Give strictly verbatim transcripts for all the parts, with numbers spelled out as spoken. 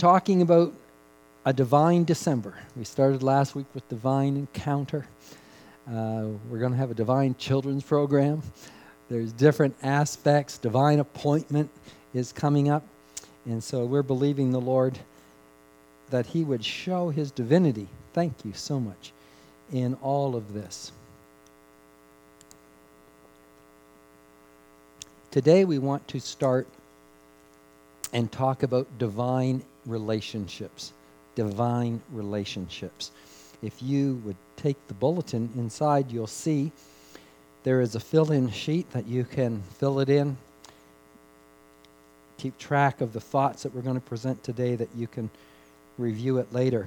talking about a divine December. We started last week with Divine Encounter. Uh, we're going to have a divine children's program. There's different aspects. Divine appointment is coming up. And so we're believing the Lord that he would show his divinity. Thank you so much in all of this. Today we want to start and talk about divine relationships. Divine relationships. If you would take the bulletin inside, you'll see there is a fill-in sheet that you can fill it in. Keep track of the thoughts that we're going to present today, that you can review it later.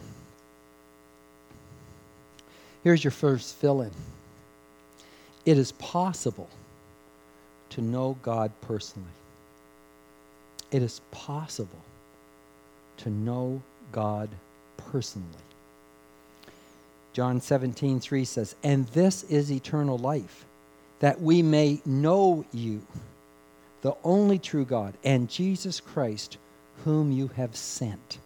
Here's your first fill-in. It is possible to know God personally. It is possible to know God personally. John seventeen three says, "And this is eternal life, that we may know you, the only true God, and Jesus Christ, whom you have sent."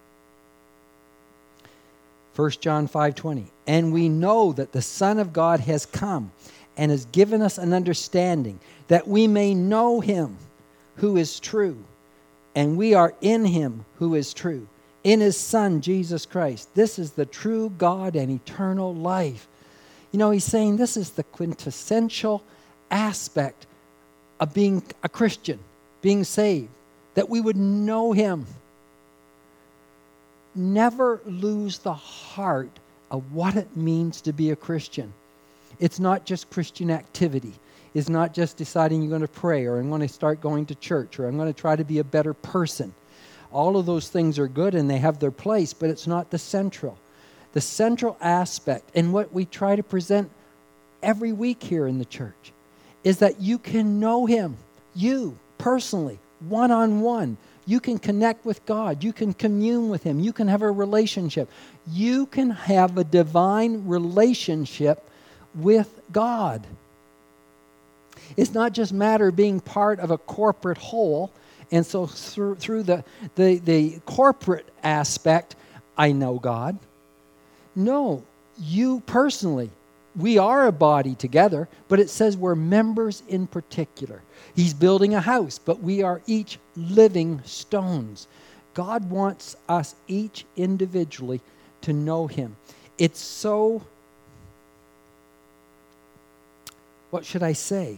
First John five twenty, "And we know that the Son of God has come and has given us an understanding, that we may know him who is true, and we are in him who is true, in his Son, Jesus Christ. This is the true God and eternal life." You know, he's saying this is the quintessential aspect of being a Christian, being saved, that we would know him. Never lose the heart of what it means to be a Christian. It's not just Christian activity. It's not just deciding you're going to pray, or I'm going to start going to church, or I'm going to try to be a better person. All of those things are good and they have their place, but it's not the central. The central aspect, and what we try to present every week here in the church, is that you can know him, you personally, one-on-one. You can connect with God. You can commune with him. You can have a relationship. You can have a divine relationship with God. It's not just a matter of being part of a corporate whole. And so through, through the, the, the corporate aspect, I know God. No, you personally, we are a body together, but it says we're members in particular. He's building a house, but we are each living stones. God wants us each individually to know him. It's so, what should I say?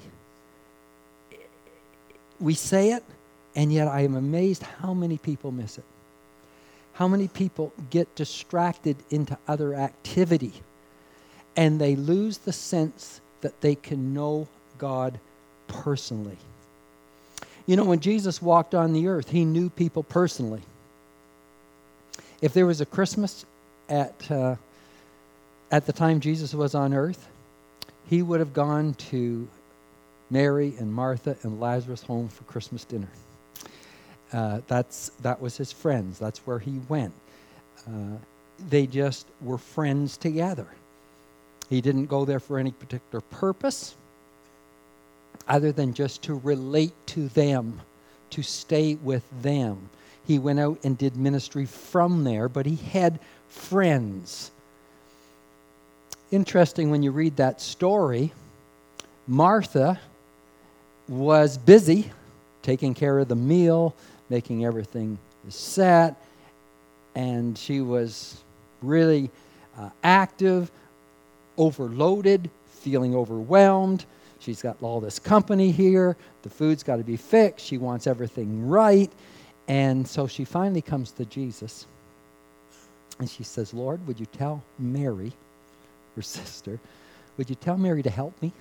We say it, and yet I am amazed how many people miss it. How many people get distracted into other activity, and they lose the sense that they can know God personally. You know, when Jesus walked on the earth, he knew people personally. If there was a Christmas at uh, at the time Jesus was on earth, he would have gone to Mary and Martha and Lazarus' home for Christmas dinner. Uh, that's that was his friends. That's where he went. Uh, they just were friends together. He didn't go there for any particular purpose other than just to relate to them, to stay with them. He went out and did ministry from there, but he had friends. Interesting, when you read that story, Martha was busy taking care of the meal, making everything set, and she was really uh, active, overloaded, feeling overwhelmed. She's got all this company here. The food's got to be fixed. She wants everything right. And so she finally comes to Jesus, and she says, "Lord, would you tell Mary, her sister, would you tell Mary to help me?"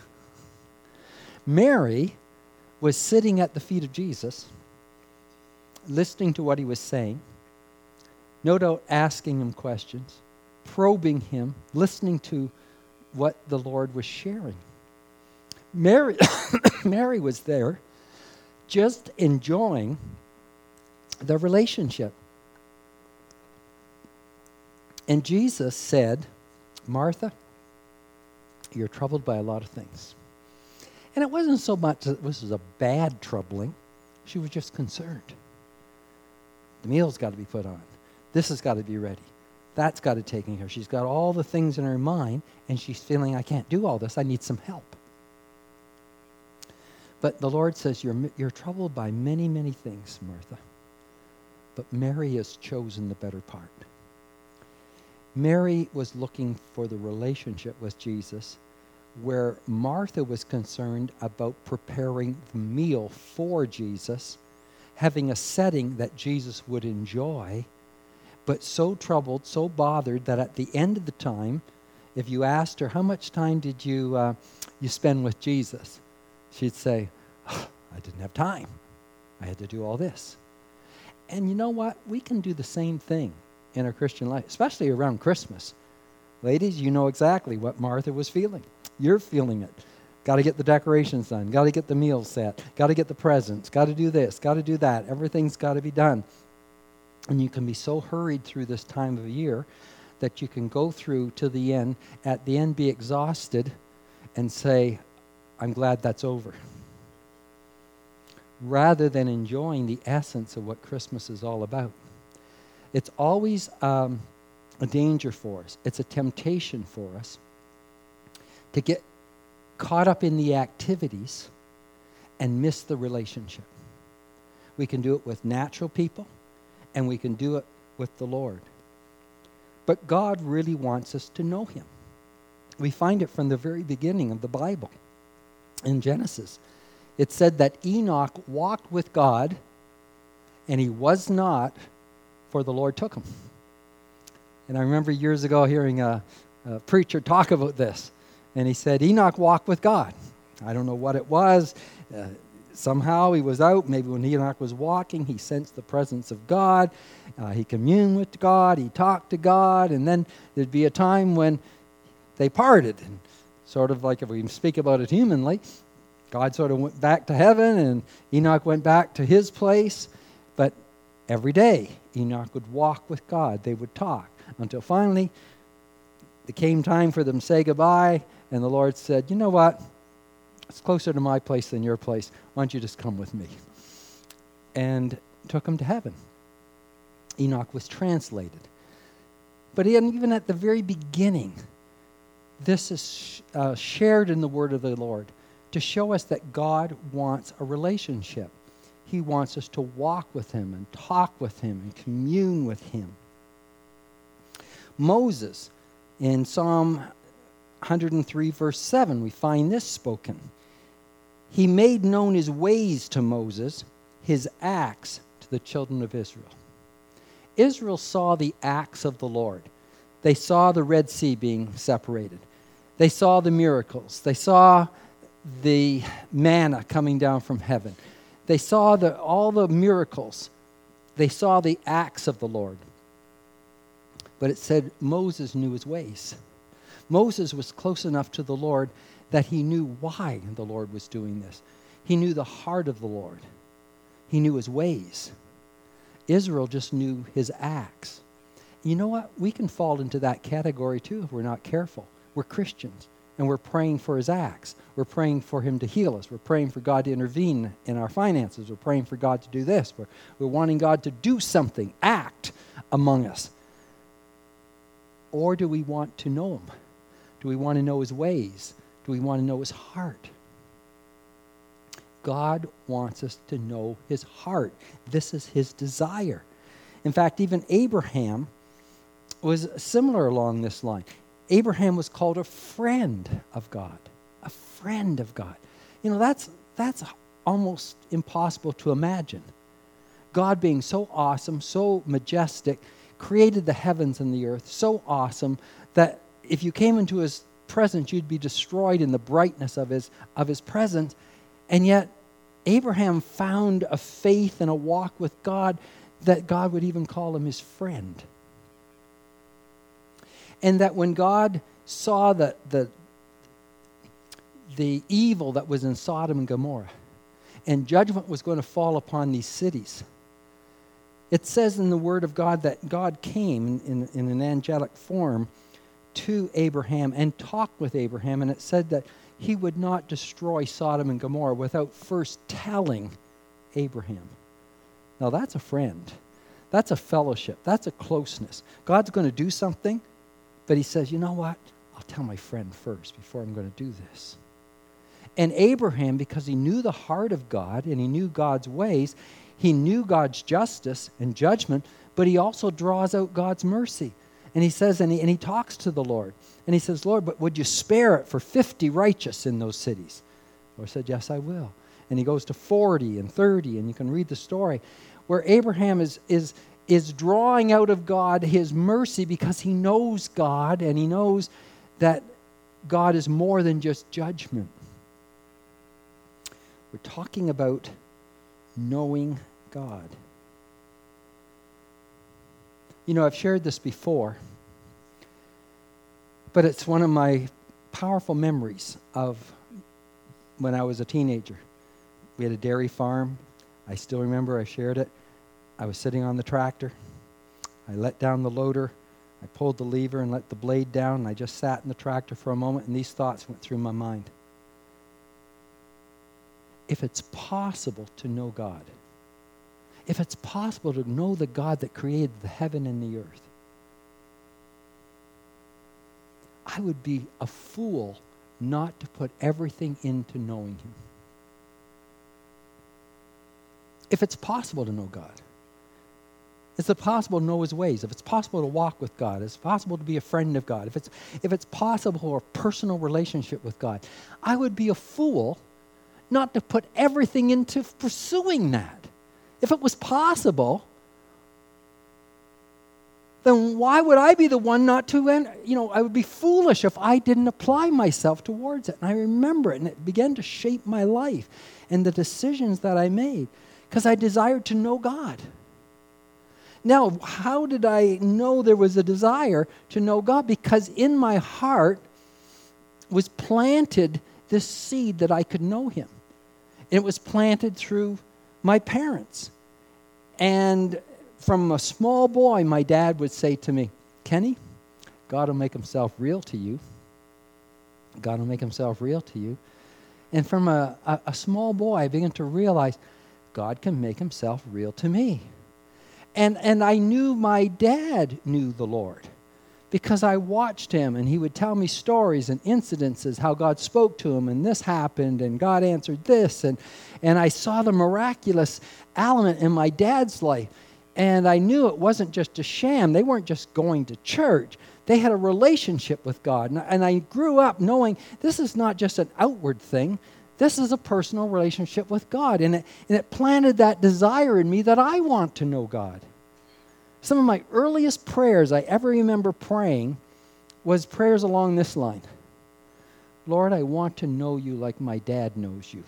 Mary was sitting at the feet of Jesus, listening to what he was saying, no doubt asking him questions, probing him, listening to what the Lord was sharing. Mary, Mary was there just enjoying the relationship. And Jesus said, "Martha, you're troubled by a lot of things." And it wasn't so much that this was a bad troubling. She was just concerned. The meal's got to be put on. This has got to be ready. That's got to be taken care of. She's got all the things in her mind, and she's feeling, I can't do all this. I need some help. But the Lord says, you're, you're troubled by many, many things, Martha. But Mary has chosen the better part. Mary was looking for the relationship with Jesus, where Martha was concerned about preparing the meal for Jesus, having a setting that Jesus would enjoy, but so troubled, so bothered that at the end of the time, if you asked her, how much time did you uh, you spend with Jesus? She'd say, oh, I didn't have time. I had to do all this. And you know what? We can do the same thing in our Christian life, especially around Christmas. Ladies, you know exactly what Martha was feeling. You're feeling it. Got to get the decorations done. Got to get the meal set. Got to get the presents. Got to do this. Got to do that. Everything's got to be done. And you can be so hurried through this time of year that you can go through to the end, at the end be exhausted and say, I'm glad that's over. Rather than enjoying the essence of what Christmas is all about. It's always um, a danger for us. It's a temptation for us to get caught up in the activities and miss the relationship. We can do it with natural people, and we can do it with the Lord. But God really wants us to know Him. We find it from the very beginning of the Bible. In Genesis, it said that Enoch walked with God, and he was not, for the Lord took him. And I remember years ago hearing a, a preacher talk about this, and he said, Enoch walked with God. I don't know what it was. Uh, somehow he was out. Maybe when Enoch was walking, he sensed the presence of God. Uh, he communed with God. He talked to God. And then there'd be a time when they parted. And sort of like if we speak about it humanly, God sort of went back to heaven, and Enoch went back to his place. But every day, Enoch would walk with God. They would talk until finally it came time for them to say goodbye, and the Lord said, you know what? It's closer to my place than your place. Why don't you just come with me? And took him to heaven. Enoch was translated. But even at the very beginning, this is uh, shared in the word of the Lord to show us that God wants a relationship. He wants us to walk with Him and talk with Him and commune with Him. Moses, in Psalm one hundred three, verse seven, we find this spoken. He made known His ways to Moses, His acts to the children of Israel. Israel saw the acts of the Lord. They saw the Red Sea being separated. They saw the miracles. They saw the manna coming down from heaven. They saw the, all the miracles. They saw the acts of the Lord. But it said Moses knew his ways. Moses was close enough to the Lord that he knew why the Lord was doing this. He knew the heart of the Lord. He knew his ways. Israel just knew his acts. You know what? We can fall into that category too if we're not careful. We're Christians, and we're praying for His acts. We're praying for Him to heal us. We're praying for God to intervene in our finances. We're praying for God to do this. We're, we're wanting God to do something, act among us. Or do we want to know Him? Do we want to know His ways? Do we want to know His heart? God wants us to know His heart. This is His desire. In fact, even Abraham was similar along this line. Abraham was called a friend of God. A friend of God. You know, that's that's almost impossible to imagine. God being so awesome, so majestic, created the heavens and the earth, so awesome that if you came into His presence, you'd be destroyed in the brightness of His of His presence. And yet, Abraham found a faith and a walk with God that God would even call him His friend. And that when God saw the, the, the evil that was in Sodom and Gomorrah, and judgment was going to fall upon these cities, it says in the Word of God that God came in, in, in an angelic form to Abraham and talked with Abraham, and it said that He would not destroy Sodom and Gomorrah without first telling Abraham. Now that's a friend. That's a fellowship. That's a closeness. God's going to do something, but he says, you know what? I'll tell my friend first before I'm going to do this. And Abraham, because he knew the heart of God and he knew God's ways, he knew God's justice and judgment, but he also draws out God's mercy. And he says, and he, and he talks to the Lord. And he says, Lord, but would you spare it for fifty righteous in those cities? The Lord said, yes, I will. And he goes to forty and thirty, and you can read the story, where Abraham is, is, is drawing out of God his mercy because he knows God, and he knows that God is more than just judgment. We're talking about knowing God. You know, I've shared this before, but it's one of my powerful memories of when I was a teenager. We had a dairy farm. I still remember I shared it. I was sitting on the tractor. I let down the loader. I pulled the lever and let the blade down, and I just sat in the tractor for a moment, and these thoughts went through my mind. If it's possible to know God, if it's possible to know the God that created the heaven and the earth, I would be a fool not to put everything into knowing him. If it's possible to know God, if it's possible to know his ways, if it's possible to walk with God, if it's possible to be a friend of God, if it's, if it's possible for a personal relationship with God, I would be a fool not to put everything into pursuing that. If it was possible, then why would I be the one not to, you know, I would be foolish if I didn't apply myself towards it. And I remember it, and it began to shape my life and the decisions that I made because I desired to know God. Now, how did I know there was a desire to know God? Because in my heart was planted this seed that I could know him. And it was planted through my parents. And from a small boy, my dad would say to me, Kenny, God will make himself real to you. God will make himself real to you. And from a, a, a small boy, I began to realize God can make himself real to me. And, and I knew my dad knew the Lord because I watched him, and he would tell me stories and incidences, how God spoke to him, and this happened, and God answered this. And, and I saw the miraculous element in my dad's life. And I knew it wasn't just a sham. They weren't just going to church. They had a relationship with God. And, and I grew up knowing this is not just an outward thing. This is a personal relationship with God. And it, and it planted that desire in me that I want to know God. Some of my earliest prayers I ever remember praying was prayers along this line. Lord, I want to know you like my dad knows you.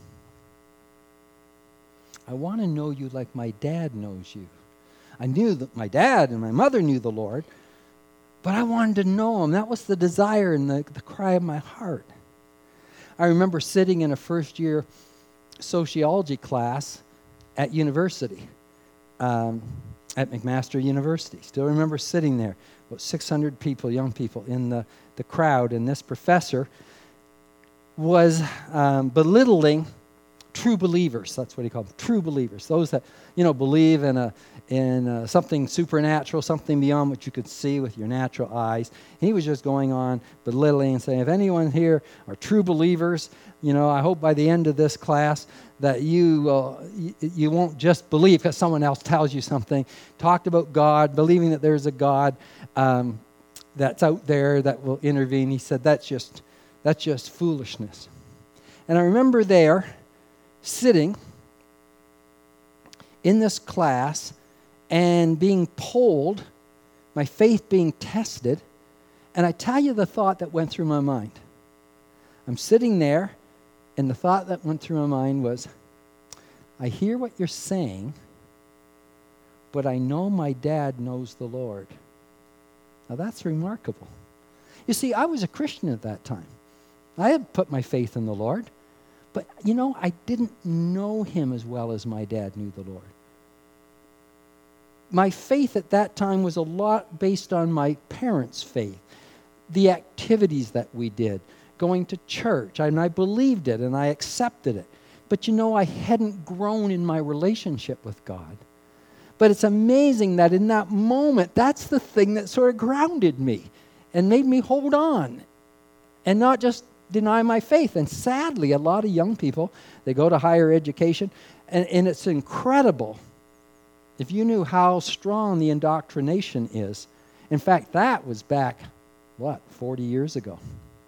I want to know you like my dad knows you. I knew that my dad and my mother knew the Lord, but I wanted to know him. That was the desire and the, the cry of my heart. I remember sitting in a first year sociology class at university, um, at McMaster University. Still remember sitting there, about six hundred people, young people in the, the crowd, and this professor was um, belittling true believers. That's what he called them, true believers. Those that, you know, believe in a in a, something supernatural, something beyond what you could see with your natural eyes. And he was just going on belittling and saying, if anyone here are true believers, you know, I hope by the end of this class that you uh, you, you won't just believe because someone else tells you something. Talked about God, believing that there's a God um, that's out there that will intervene. He said that's just that's just foolishness. And I remember there sitting in this class and being polled, my faith being tested, and I tell you the thought that went through my mind. I'm sitting there, and the thought that went through my mind was, I hear what you're saying, but I know my dad knows the Lord. Now that's remarkable. You see, I was a Christian at that time. I had put my faith in the Lord. But, you know, I didn't know him as well as my dad knew the Lord. My faith at that time was a lot based on my parents' faith, the activities that we did, going to church. And I believed it and I accepted it. But, you know, I hadn't grown in my relationship with God. But it's amazing that in that moment, that's the thing that sort of grounded me and made me hold on and not just deny my faith. And sadly, a lot of young people, they go to higher education, and, and it's incredible. If you knew how strong the indoctrination is. In fact, that was back, what, forty years ago.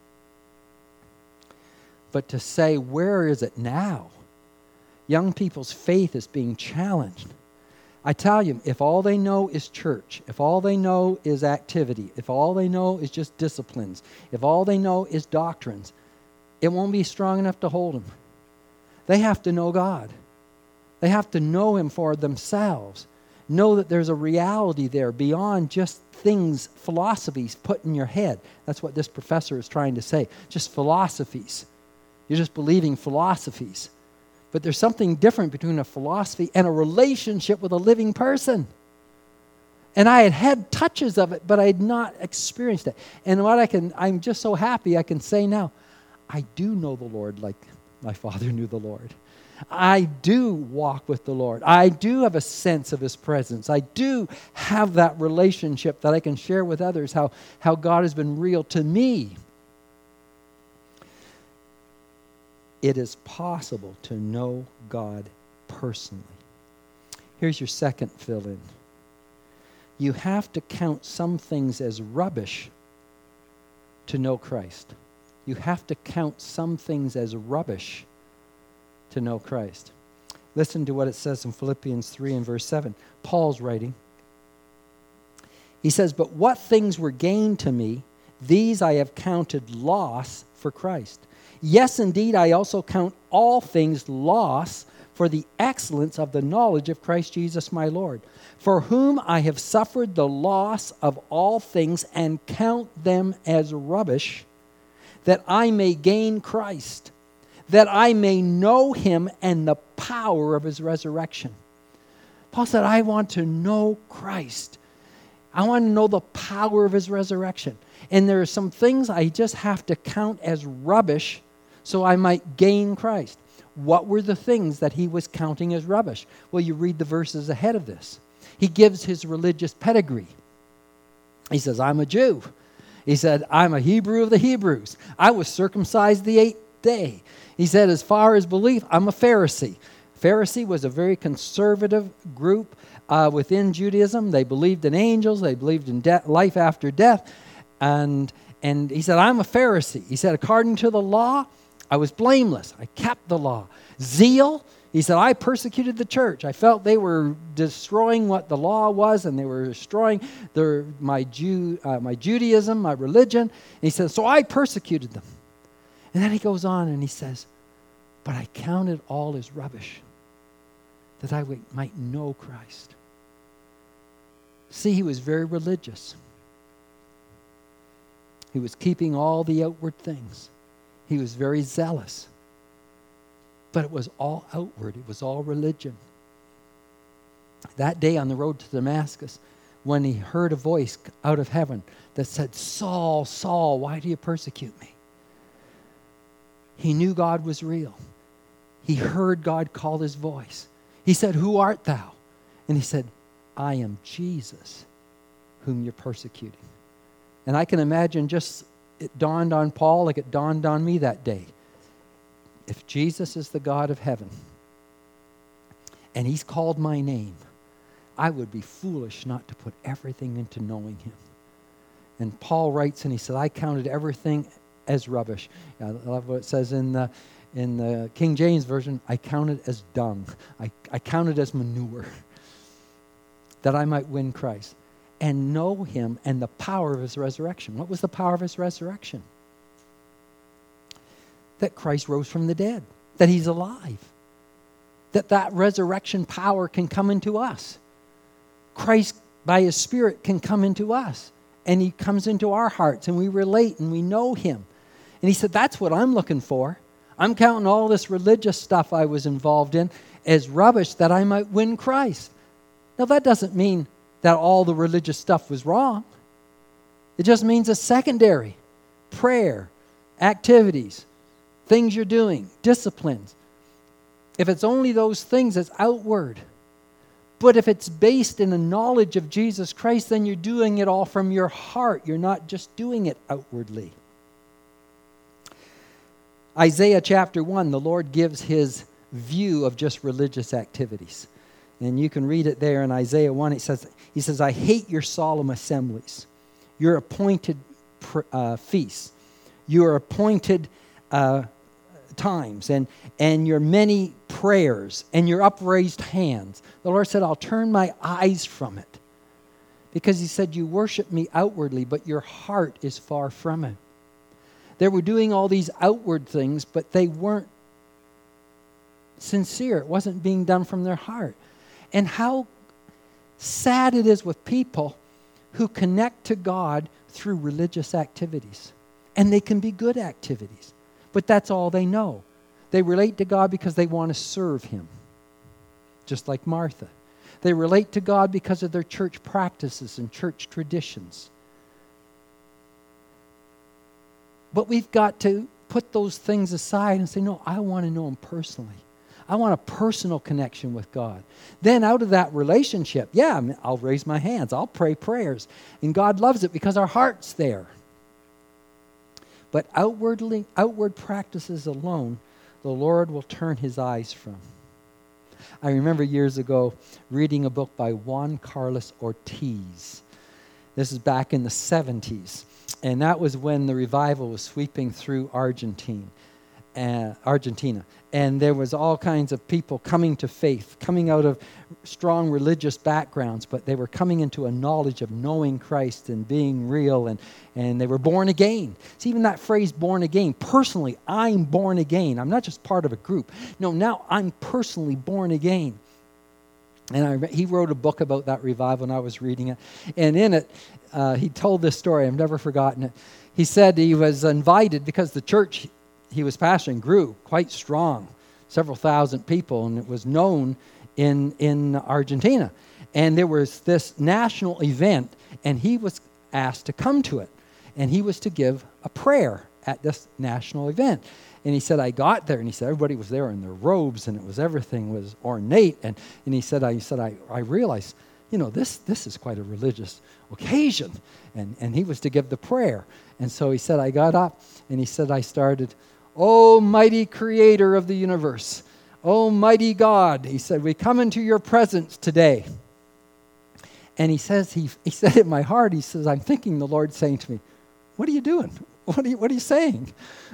But to say, where is it now? Young people's faith is being challenged. I tell you, if all they know is church, if all they know is activity, if all they know is just disciplines, if all they know is doctrines, it won't be strong enough to hold them. They have to know God. They have to know Him for themselves. Know that there's a reality there beyond just things, philosophies put in your head. That's what this professor is trying to say. Just philosophies. You're just believing philosophies. But there's something different between a philosophy and a relationship with a living person. And I had had touches of it, but I had not experienced it. And what I can, I'm just so happy I can say now, I do know the Lord like my father knew the Lord. I do walk with the Lord. I do have a sense of His presence. I do have that relationship that I can share with others, how, how God has been real to me. It is possible to know God personally. Here's your second fill-in. You have to count some things as rubbish to know Christ. You have to count some things as rubbish to know Christ. Listen to what it says in Philippians three and verse seven. Paul's writing. He says, "But what things were gained to me, these I have counted loss for Christ. Yes, indeed, I also count all things loss for the excellence of the knowledge of Christ Jesus my Lord, for whom I have suffered the loss of all things and count them as rubbish, that I may gain Christ, that I may know Him and the power of His resurrection." Paul said, I want to know Christ. I want to know the power of His resurrection. And there are some things I just have to count as rubbish so I might gain Christ. What were the things that he was counting as rubbish? Well, you read the verses ahead of this. He gives his religious pedigree. He says, I'm a Jew. He said, I'm a Hebrew of the Hebrews. I was circumcised the eighth day. He said, as far as belief, I'm a Pharisee. Pharisee was a very conservative group uh, within Judaism. They believed in angels. They believed in de- life after death. And, and he said, I'm a Pharisee. He said, according to the law, I was blameless. I kept the law. Zeal, he said, I persecuted the church. I felt they were destroying what the law was, and they were destroying their, my, Jew, uh, my Judaism, my religion. And he says, so I persecuted them. And then he goes on and he says, but I counted all as rubbish, that I might know Christ. See, he was very religious. He was keeping all the outward things. He was very zealous. But it was all outward. It was all religion. That day on the road to Damascus, when he heard a voice out of heaven that said, Saul, Saul, why do you persecute me? He knew God was real. He heard God call his voice. He said, who art thou? And he said, I am Jesus, whom you're persecuting. And I can imagine just it dawned on Paul like it dawned on me that day. If Jesus is the God of heaven and he's called my name, I would be foolish not to put everything into knowing him. And Paul writes and he said, I counted everything as rubbish. I love what it says in the, in the King James Version, I counted as dung. I, I counted as manure, that I might win Christ and know him and the power of his resurrection. What was the power of his resurrection? That Christ rose from the dead, that he's alive, that that resurrection power can come into us. Christ, by his Spirit, can come into us, and he comes into our hearts, and we relate, and we know him. And he said, that's what I'm looking for. I'm counting all this religious stuff I was involved in as rubbish that I might win Christ. Now, that doesn't mean that all the religious stuff was wrong. It just means it's secondary. Prayer, activities, things you're doing, disciplines. If it's only those things, it's outward. But if it's based in a knowledge of Jesus Christ, then you're doing it all from your heart. You're not just doing it outwardly. Isaiah chapter one, the Lord gives his view of just religious activities. And you can read it there in Isaiah one. It says, he says, I hate your solemn assemblies, your appointed pr- uh, feasts, your appointed uh, times, and, and your many prayers, and your upraised hands. The Lord said, I'll turn my eyes from it. Because he said, you worship me outwardly, but your heart is far from it. They were doing all these outward things, but they weren't sincere. It wasn't being done from their heart. And how sad it is with people who connect to God through religious activities. And they can be good activities, but that's all they know. They relate to God because they want to serve him, just like Martha. They relate to God because of their church practices and church traditions. But we've got to put those things aside and say, no, I want to know him personally. I want a personal connection with God. Then out of that relationship, yeah, I'll raise my hands. I'll pray prayers. And God loves it because our heart's there. But outwardly, outward practices alone, the Lord will turn his eyes from. I remember years ago reading a book by Juan Carlos Ortiz. This is back in the seventies. And that was when the revival was sweeping through Argentine, uh, Argentina. And there was all kinds of people coming to faith, coming out of strong religious backgrounds, but they were coming into a knowledge of knowing Christ and being real, and, and they were born again. See, even that phrase, born again, personally, I'm born again. I'm not just part of a group. No, now I'm personally born again. And I, he wrote a book about that revival, and I was reading it. And in it, uh, he told this story. I've never forgotten it. He said he was invited because the church he was pastoring grew quite strong, several thousand people, and it was known in, in Argentina. And there was this national event, and he was asked to come to it. And he was to give a prayer at this national event. And he said, I got there, and he said, everybody was there in their robes, and it was, everything was ornate. And, and he said, I he said, I, I realized, you know, this this is quite a religious occasion. And, and he was to give the prayer. And so he said, I got up, and he said, I started, O mighty creator of the universe, O mighty God, he said, we come into your presence today. And he says, he, he said in my heart, he says, I'm thinking the Lord saying to me, what are you doing? What are you, what are you saying?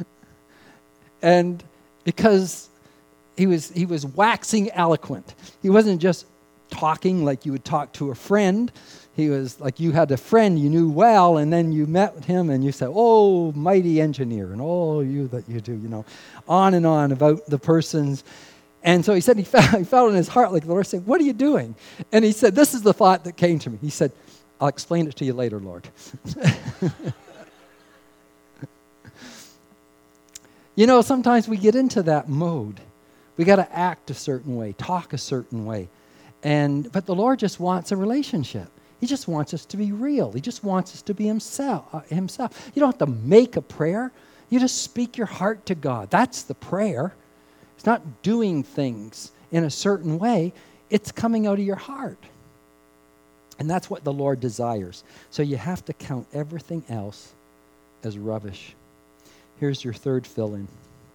And because he was he was waxing eloquent. He wasn't just talking like you would talk to a friend. He was like you had a friend you knew well, and then you met with him and you said, oh, mighty engineer, and oh, you that you do, you know, on and on about the person's. And so he said he felt, he felt in his heart like the Lord said, what are you doing? And he said, this is the thought that came to me. He said, I'll explain it to you later, Lord. You know, sometimes we get into that mode. We got to act a certain way, talk a certain way. And but the Lord just wants a relationship. He just wants us to be real. He just wants us to be himself. Uh, himself. You don't have to make a prayer. You just speak your heart to God. That's the prayer. It's not doing things in a certain way. It's coming out of your heart. And that's what the Lord desires. So you have to count everything else as rubbish. Here's your third fill-in.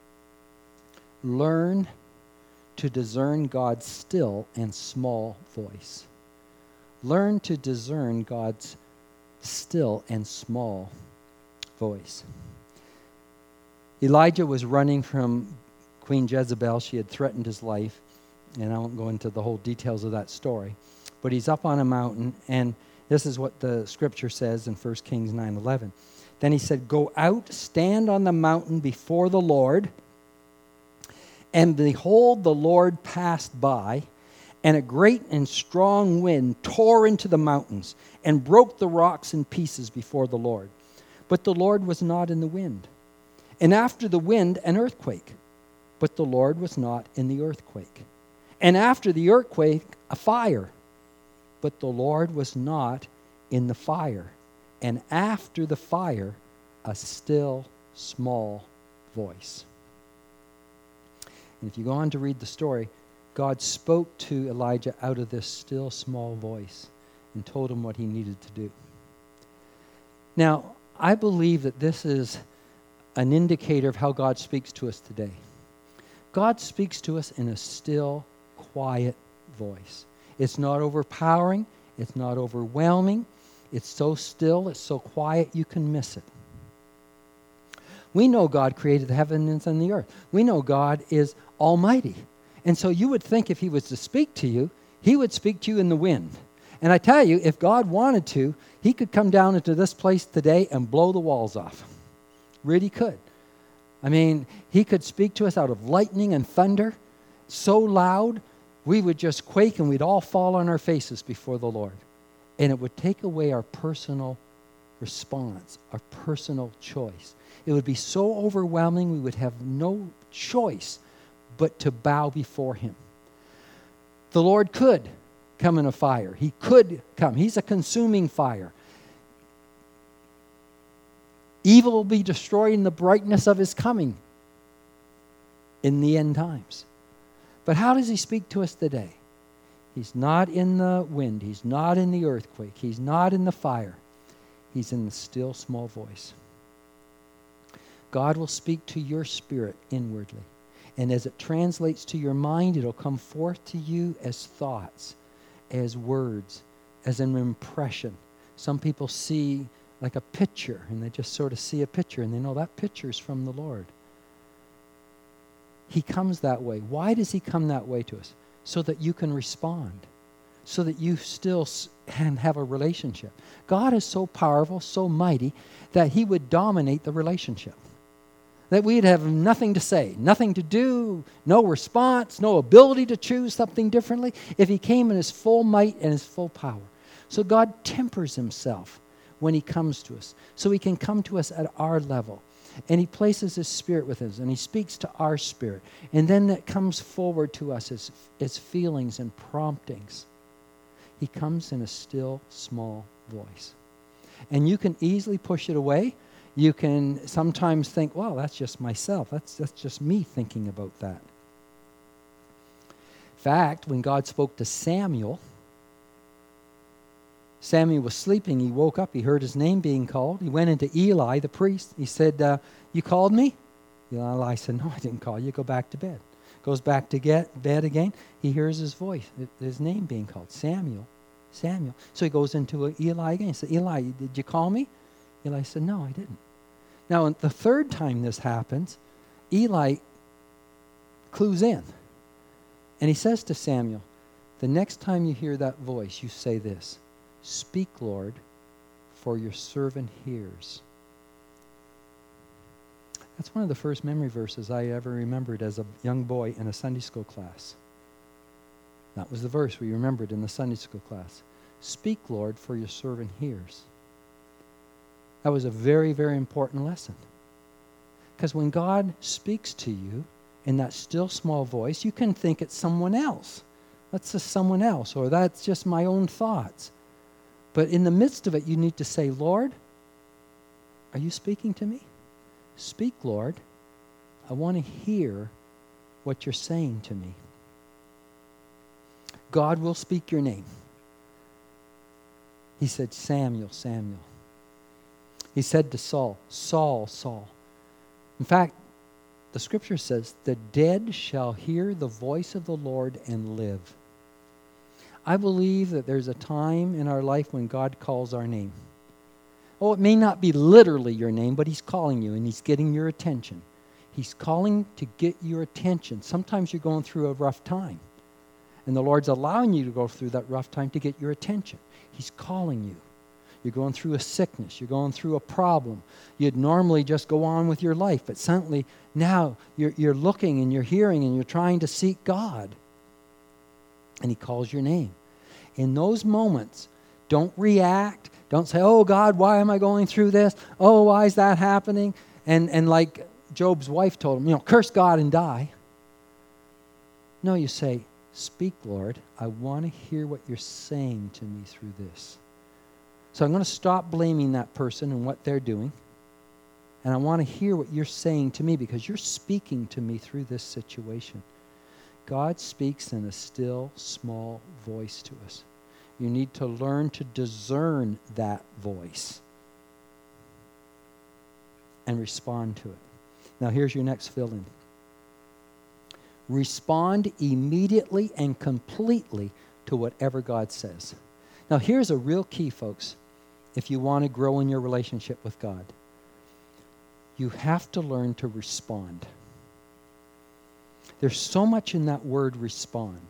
Learn to discern God's still and small voice. Learn to discern God's still and small voice. Elijah was running from Queen Jezebel. She had threatened his life. And I won't go into the whole details of that story. But he's up on a mountain, and this is what the scripture says in First Kings nine eleven. Then he said, go out, stand on the mountain before the Lord. And behold, the Lord passed by, and a great and strong wind tore into the mountains and broke the rocks in pieces before the Lord. But the Lord was not in the wind. And after the wind, an earthquake. But the Lord was not in the earthquake. And after the earthquake, a fire. But the Lord was not in the fire. And after the fire, a still, small voice. And if you go on to read the story, God spoke to Elijah out of this still small voice and told him what he needed to do. Now, I believe that this is an indicator of how God speaks to us today. God speaks to us in a still, quiet voice. It's not overpowering. It's not overwhelming. It's so still, it's so quiet, you can miss it. We know God created the heavens and the earth. We know God is almighty. And so you would think if he was to speak to you, he would speak to you in the wind. And I tell you, if God wanted to, he could come down into this place today and blow the walls off. Really could. I mean, he could speak to us out of lightning and thunder so loud, we would just quake and we'd all fall on our faces before the Lord. And it would take away our personal response, our personal choice. It would be so overwhelming, we would have no choice but to bow before him. The Lord could come in a fire. He could come. He's a consuming fire. Evil will be destroyed in the brightness of his coming in the end times. But how does he speak to us today? He's not in the wind. He's not in the earthquake. He's not in the fire. He's in the still small voice. God will speak to your spirit inwardly. And as it translates to your mind, it'll come forth to you as thoughts, as words, as an impression. Some people see like a picture, and they just sort of see a picture, and they know that picture is from the Lord. He comes that way. Why does he come that way to us? So that you can respond, so that you still can have a relationship. God is so powerful, so mighty, that he would dominate the relationship. That we'd have nothing to say, nothing to do, no response, no ability to choose something differently if he came in his full might and his full power. So God tempers himself when he comes to us, so he can come to us at our level. And he places his spirit with us, and he speaks to our spirit. And then that comes forward to us as, as feelings and promptings. He comes in a still, small voice. And you can easily push it away. You can sometimes think, well, that's just myself. That's, that's just me thinking about that. In fact, when God spoke to Samuel, Samuel was sleeping. He woke up. He heard his name being called. He went into Eli, the priest. He said, uh, you called me? Eli said, no, I didn't call you. Go back to bed. Goes back to get bed again. He hears his voice, his name being called, Samuel, Samuel. So he goes into Eli again. He said, Eli, did you call me? Eli said, no, I didn't. Now, the third time this happens, Eli clues in. And he says to Samuel, the next time you hear that voice, you say this, speak, Lord, for your servant hears. That's one of the first memory verses I ever remembered as a young boy in a Sunday school class. That was the verse we remembered in the Sunday school class. Speak, Lord, for your servant hears. That was a very, very important lesson. Because when God speaks to you in that still small voice, you can think it's someone else. That's just someone else, or that's just my own thoughts. But in the midst of it, you need to say, Lord, are you speaking to me? Speak, Lord. I want to hear what you're saying to me. God will speak your name. He said, Samuel, Samuel. He said to Saul, Saul, Saul. In fact, the scripture says, the dead shall hear the voice of the Lord and live. I believe that there's a time in our life when God calls our name. Oh, it may not be literally your name, but he's calling you and he's getting your attention. He's calling to get your attention. Sometimes you're going through a rough time, and the Lord's allowing you to go through that rough time to get your attention. He's calling you. You're going through a sickness. You're going through a problem. You'd normally just go on with your life, but suddenly now you're, you're looking and you're hearing and you're trying to seek God. And he calls your name. In those moments, don't react. Don't say, oh, God, why am I going through this? Oh, why is that happening? And, and like Job's wife told him, you know, curse God and die. No, you say, speak, Lord. I want to hear what you're saying to me through this. So I'm going to stop blaming that person and what they're doing. And I want to hear what you're saying to me because you're speaking to me through this situation. God speaks in a still, small voice to us. You need to learn to discern that voice and respond to it. Now here's your next fill-in. Respond immediately and completely to whatever God says. Now here's a real key, folks, if you want to grow in your relationship with God. You have to learn to respond. There's so much in that word respond.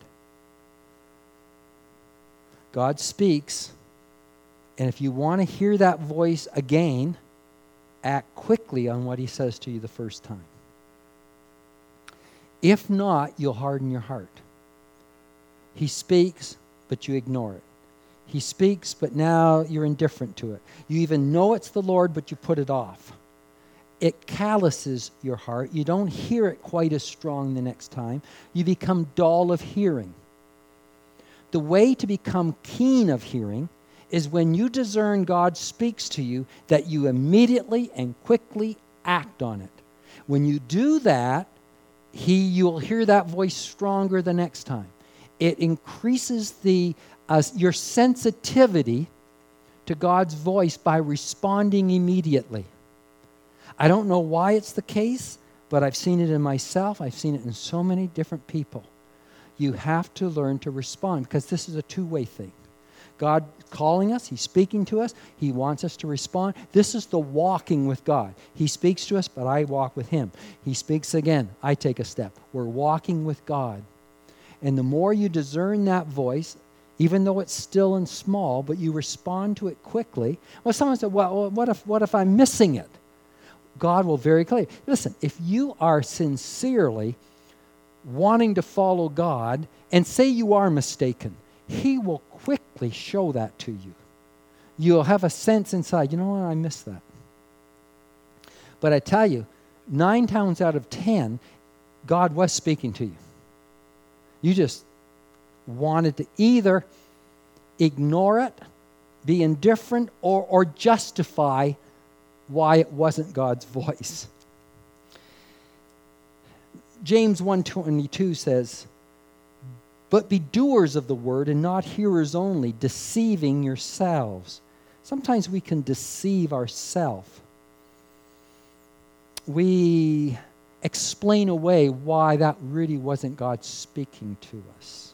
God speaks, and if you want to hear that voice again, act quickly on what he says to you the first time. If not, you'll harden your heart. He speaks, but you ignore it. He speaks, but now you're indifferent to it. You even know it's the Lord, but you put it off. It calluses your heart. You don't hear it quite as strong the next time. You become dull of hearing. The way to become keen of hearing is when you discern God speaks to you, that you immediately and quickly act on it. When you do that, he, you'll hear that voice stronger the next time. It increases the uh, your sensitivity to God's voice by responding immediately. I don't know why it's the case, but I've seen it in myself. I've seen it in so many different people. You have to learn to respond because this is a two-way thing. God calling us, he's speaking to us, he wants us to respond. This is the walking with God. He speaks to us, but I walk with him. He speaks again, I take a step. We're walking with God. And the more you discern that voice, even though it's still and small, but you respond to it quickly. Well, someone said, well, what if, what if I'm missing it? God will very clearly. Listen, if you are sincerely wanting to follow God and say you are mistaken, he will quickly show that to you. You'll have a sense inside, you know what, I missed that. But I tell you, nine times out of ten, God was speaking to you. You just wanted to either ignore it, be indifferent, or, or justify why it wasn't God's voice. James one twenty-two says, but be doers of the word and not hearers only, deceiving yourselves. Sometimes we can deceive ourselves. We explain away why that really wasn't God speaking to us.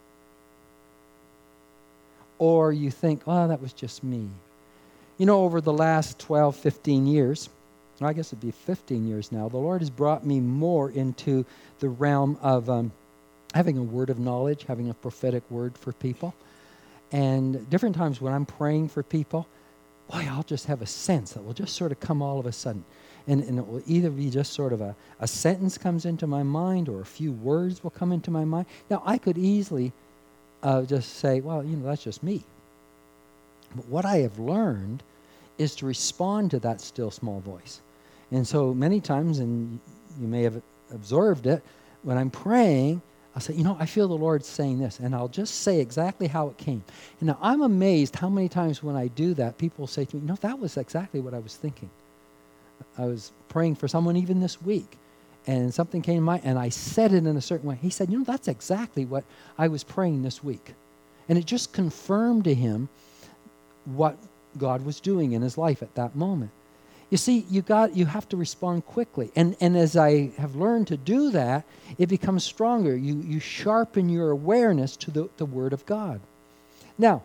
Or you think, oh, that was just me. You know, over the last twelve, fifteen years, I guess it'd be fifteen years now, the Lord has brought me more into the realm of um, having a word of knowledge, having a prophetic word for people. And different times when I'm praying for people, boy, I'll just have a sense that will just sort of come all of a sudden. And, and it will either be just sort of a, a sentence comes into my mind or a few words will come into my mind. Now, I could easily uh, just say, well, you know, that's just me. But what I have learned is to respond to that still small voice. And so many times, and you may have observed it, when I'm praying, I'll say, you know, I feel the Lord saying this, and I'll just say exactly how it came. And now I'm amazed how many times when I do that, people say to me, you know, that was exactly what I was thinking. I was praying for someone even this week, and something came to mind, and I said it in a certain way. He said, you know, that's exactly what I was praying this week. And it just confirmed to him what God was doing in his life at that moment. You see, you got you have to respond quickly. And and as I have learned to do that, it becomes stronger. You you sharpen your awareness to the, the Word of God. Now,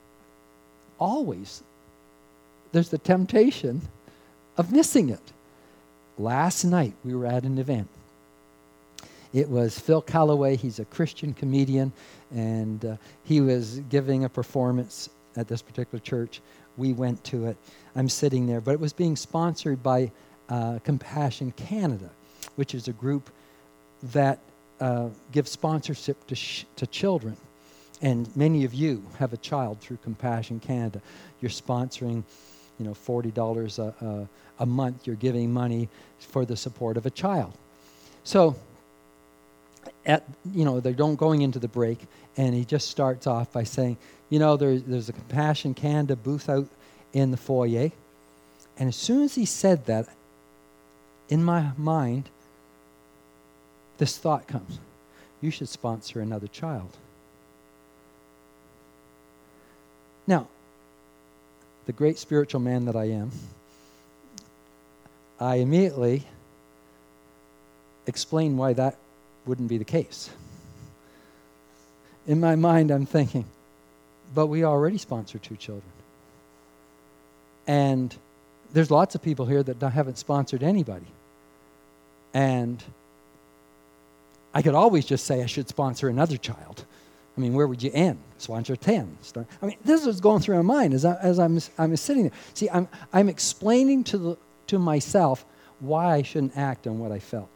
always there's the temptation of missing it. Last night we were at an event. It was Phil Callaway. He's a Christian comedian, and uh, he was giving a performance at this particular church. We went to it. I'm sitting there, but it was being sponsored by uh, Compassion Canada, which is a group that uh, gives sponsorship to sh- to children. And many of you have a child through Compassion Canada. You're sponsoring, you know, forty dollars a, a, a month. You're giving money for the support of a child. So, at you know, they're don't going into the break, and he just starts off by saying, you know, there, there's a Compassion Canada booth out in the foyer. And as soon as he said that, in my mind, this thought comes. you should sponsor another child. Now, the great spiritual man that I am, I immediately explain why that wouldn't be the case. In my mind, I'm thinking, but we already sponsor two children. And there's lots of people here that haven't sponsored anybody. And I could always just say I should sponsor another child. I mean, where would you end? Sponsor ten. Start. I mean, this was going through my mind as, I, as I'm, I'm sitting there. See, I'm, I'm explaining to, the, to myself why I shouldn't act on what I felt.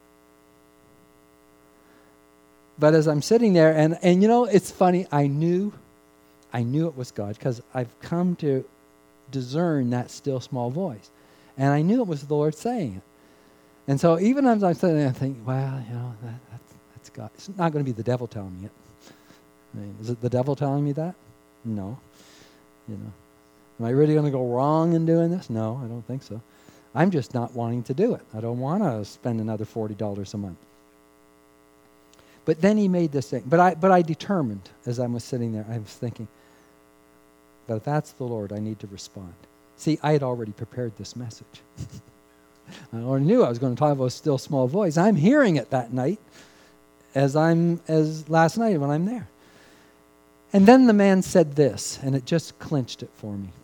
But as I'm sitting there, and, and you know, it's funny, I knew, I knew it was God, because I've come to discern that still small voice. And I knew it was the Lord saying it. And so even as I'm sitting there, I think, well, you know, that, that's, that's God. It's not going to be the devil telling me it. I mean, is it the devil telling me that? No. You know, am I really going to go wrong in doing this? No, I don't think so. I'm just not wanting to do it. I don't want to spend another forty dollars a month. But then he made this thing. But I, but I determined, as I was sitting there, I was thinking, but if that's the Lord, I need to respond. See, I had already prepared this message. I already knew I was going to talk about a still small voice. I'm hearing it that night, as I'm as last night when I'm there. And then the man said this, and it just clinched it for me.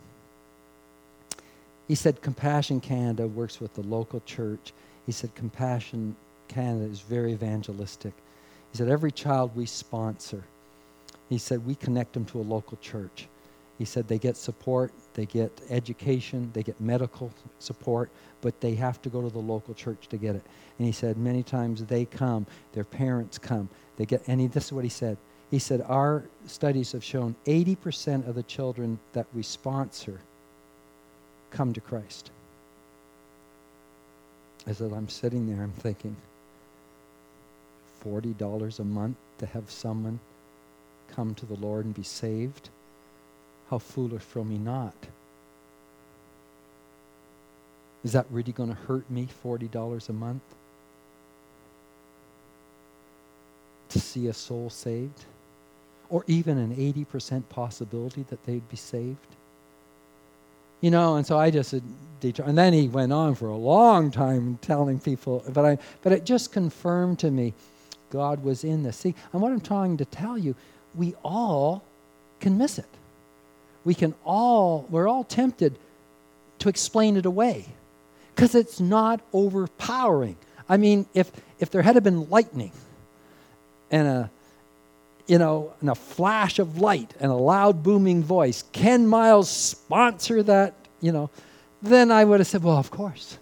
He said, Compassion Canada works with the local church. He said, Compassion Canada is very evangelistic. He said, every child we sponsor, he said, we connect them to a local church. He said they get support, they get education, they get medical support, but they have to go to the local church to get it. And he said many times they come, their parents come, they get, and he, this is what he said. He said, our studies have shown eighty percent of the children that we sponsor come to Christ. As I'm sitting there, I'm thinking, forty dollars a month to have someone come to the Lord and be saved? How foolish for me not. Is that really going to hurt me, forty dollars a month? To see a soul saved? Or even an eighty percent possibility that they'd be saved? You know, and so I just, and then he went on for a long time telling people, but I, but it just confirmed to me, God was in this. See, and what I'm trying to tell you, we all can miss it. We can all, we're all tempted to explain it away because it's not overpowering. I mean, if if there had been lightning and a, you know, and a flash of light and a loud booming voice, Ken Miles sponsor that, you know, then I would have said, well, of course.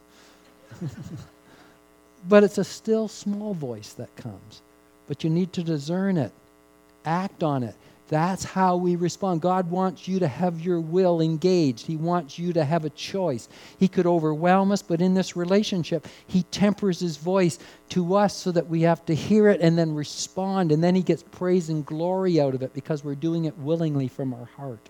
But it's a still small voice that comes. But you need to discern it. Act on it. That's how we respond. God wants you to have your will engaged. He wants you to have a choice. He could overwhelm us, but in this relationship, He tempers His voice to us so that we have to hear it and then respond. And then He gets praise and glory out of it because we're doing it willingly from our heart.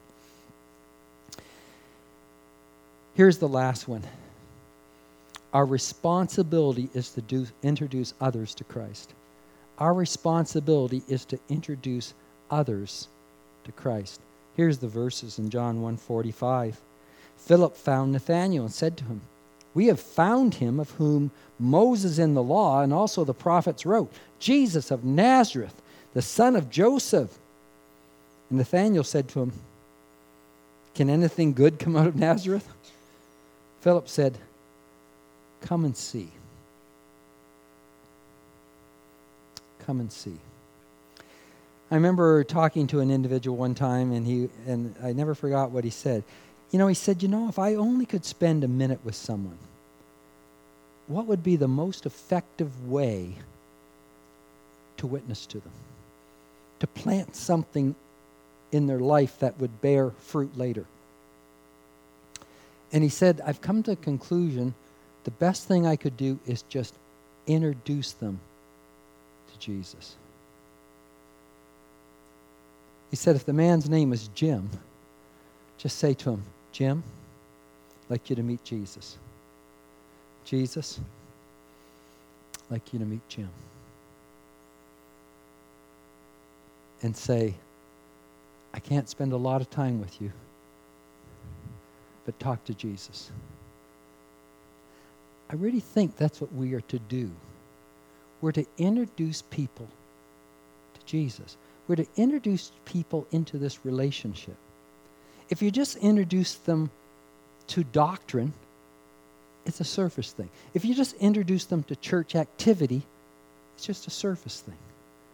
Here's the last one. Our responsibility is to do, introduce others to Christ. Our responsibility is to introduce others to Christ. Here's the verses in John one forty-five. Philip found Nathanael and said to him, we have found him of whom Moses in the law and also the prophets wrote, Jesus of Nazareth, the son of Joseph. And Nathanael said to him, can anything good come out of Nazareth? Philip said, come and see. Come and see. I remember talking to an individual one time, and he and I never forgot what he said. You know, he said, you know, if I only could spend a minute with someone, what would be the most effective way to witness to them? To plant something in their life that would bear fruit later. And he said, I've come to the conclusion the best thing I could do is just introduce them to Jesus. He said, if the man's name is Jim, just say to him, Jim, I'd like you to meet Jesus. Jesus, I'd like you to meet Jim. and say, I can't spend a lot of time with you, but talk to Jesus. I really think that's what we are to do. We're to introduce people to Jesus. We're to introduce people into this relationship. If you just introduce them to doctrine, it's a surface thing. If you just introduce them to church activity, it's just a surface thing.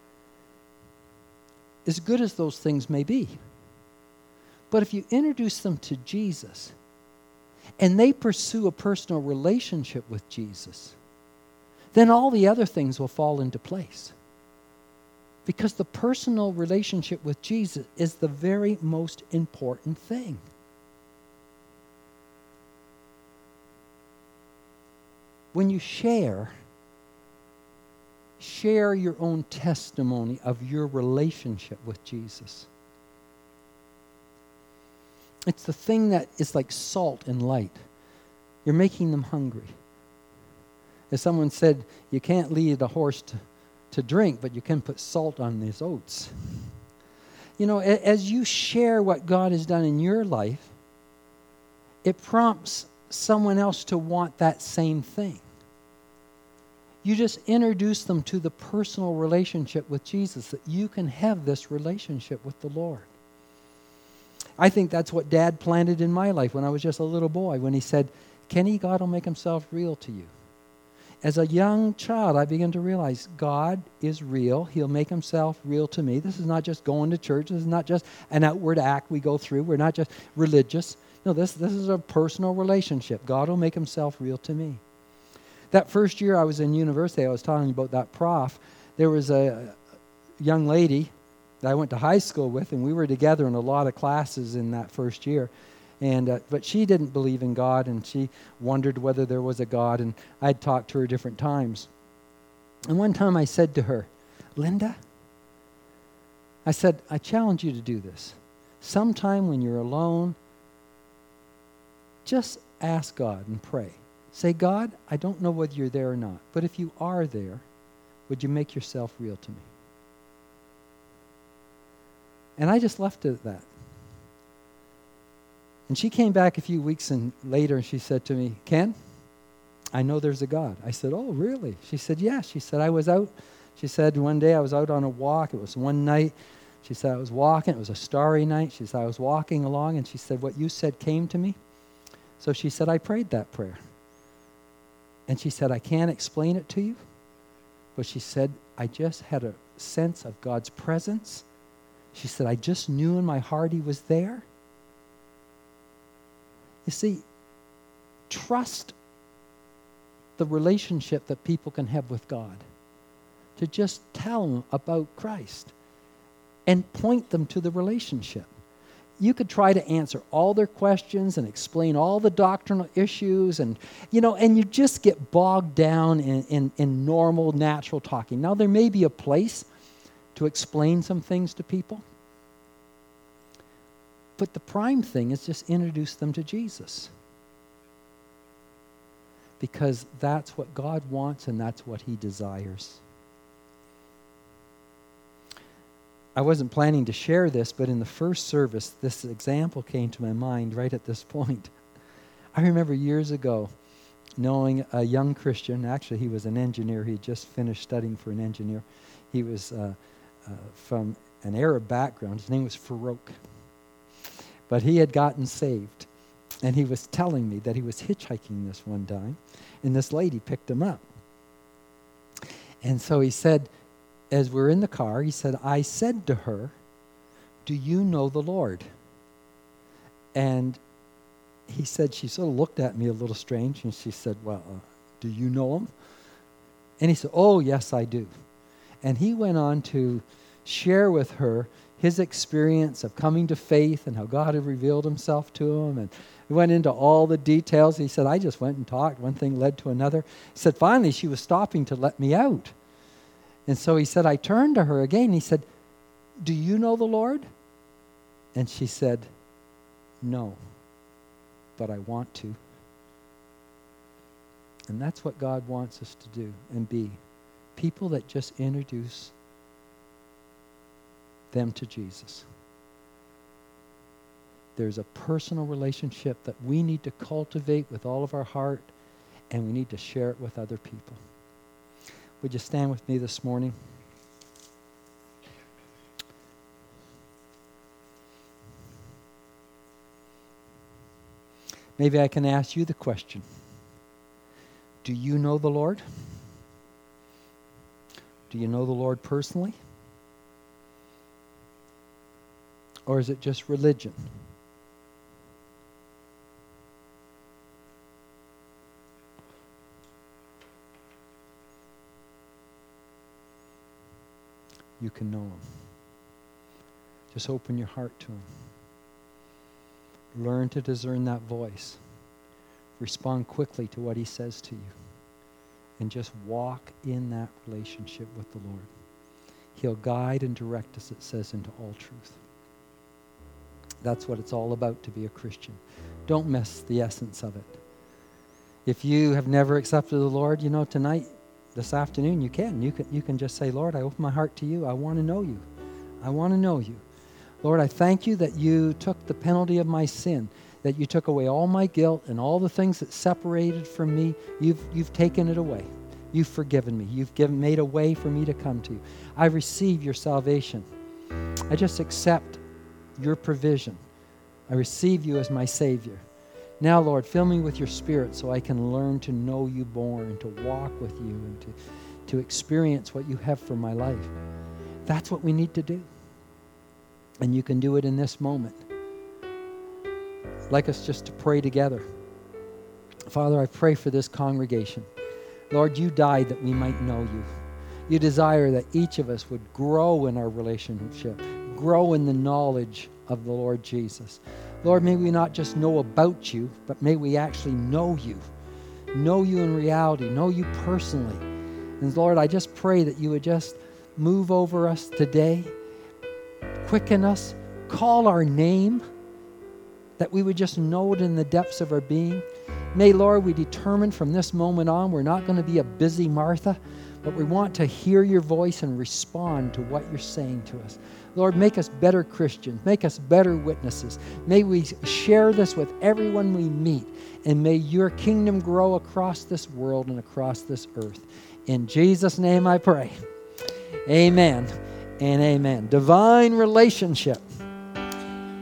As good as those things may be. But if you introduce them to Jesus, and they pursue a personal relationship with Jesus, then all the other things will fall into place. Because the personal relationship with Jesus is the very most important thing. When you share, share your own testimony of your relationship with Jesus. It's the thing that is like salt and light. You're making them hungry. As someone said, you can't lead a horse to, to drink, but you can put salt on his oats. You know, as you share what God has done in your life, it prompts someone else to want that same thing. You just introduce them to the personal relationship with Jesus, that you can have this relationship with the Lord. I think that's what Dad planted in my life when I was just a little boy, when he said, Kenny, God will make himself real to you. As a young child, I began to realize God is real. He'll make himself real to me. This is not just going to church. This is not just an outward act we go through. We're not just religious. No, this, this is a personal relationship. God will make himself real to me. That first year I was in university, I was telling you about that prof. There was a young lady that I went to high school with, and we were together in a lot of classes in that first year. And uh, but she didn't believe in God, and she wondered whether there was a God, and I'd talked to her different times. And one time I said to her, Linda, I said, I challenge you to do this. Sometime when you're alone, just ask God and pray. Say, God, I don't know whether you're there or not, but if you are there, would you make yourself real to me? And I just left it at that. And she came back a few weeks and later and she said to me, Ken, I know there's a God. I said, oh, really? She said, yeah. She said, I was out. She said, one day I was out on a walk. It was one night. She said, I was walking. It was a starry night. She said, I was walking along, and she said, what you said came to me. So she said, I prayed that prayer. And she said, I can't explain it to you. But she said, I just had a sense of God's presence. She said, I just knew in my heart he was there. You see, trust the relationship that people can have with God. To just tell them about Christ and point them to the relationship. You could try to answer all their questions and explain all the doctrinal issues, and you know, and you just get bogged down in, in, in normal, natural talking. Now, there may be a place to explain some things to people, but the prime thing is just introduce them to Jesus. Because that's what God wants and that's what he desires. I wasn't planning to share this, but in the first service, this example came to my mind right at this point. I remember years ago knowing a young Christian. Actually, he was an engineer. He had just finished studying for an engineer. He was uh, uh, from an Arab background. His name was Farouk. But he had gotten saved. And he was telling me that he was hitchhiking this one time, and this lady picked him up. And so he said, as we're in the car, he said, I said to her, do you know the Lord? And he said, she sort of looked at me a little strange, and she said, well, uh, do you know him? And he said, oh, yes, I do. And he went on to share with her his experience of coming to faith and how God had revealed himself to him. And he went into all the details. He said, I just went and talked. One thing led to another. He said, finally, she was stopping to let me out. And so he said, I turned to her again. He said, do you know the Lord? And she said, no, but I want to. And that's what God wants us to do and be. People that just introduce them to Jesus. There's a personal relationship that we need to cultivate with all of our heart, and we need to share it with other people. Would you stand with me this morning? Maybe I can ask you the question. Do you know the Lord? Do you know the Lord personally? Or is it just religion? You can know Him. Just open your heart to Him. Learn to discern that voice. Respond quickly to what He says to you. And just walk in that relationship with the Lord. He'll guide and direct us, it says, into all truth. That's what it's all about to be a Christian. Don't miss the essence of it. If you have never accepted the Lord, you know, tonight, this afternoon, you can. You can, you can just say, Lord, I open my heart to you. I want to know you. I want to know you. Lord, I thank you that you took the penalty of my sin, that you took away all my guilt and all the things that separated from me. You've, you've taken it away. You've forgiven me. You've given, made a way for me to come to you. I receive your salvation. I just accept your provision. I receive you as my Savior. Now, Lord, fill me with your Spirit so I can learn to know you more and to walk with you and to, to experience what you have for my life. That's what we need to do. And you can do it in this moment. I'd like us just to pray together. Father, I pray for this congregation. Lord, you died that we might know you. You desire that each of us would grow in our relationship, grow in the knowledge of the Lord Jesus. Lord, may we not just know about you, but may we actually know you. Know you in reality, know you personally. And Lord, I just pray that you would just move over us today, quicken us, call our name, that we would just know it in the depths of our being. May, Lord, we determine from this moment on we're not going to be a busy Martha, but we want to hear your voice and respond to what you're saying to us. Lord, make us better Christians. Make us better witnesses. May we share this with everyone we meet, and may your kingdom grow across this world and across this earth. In Jesus' name I pray. Amen and amen. Divine relationship.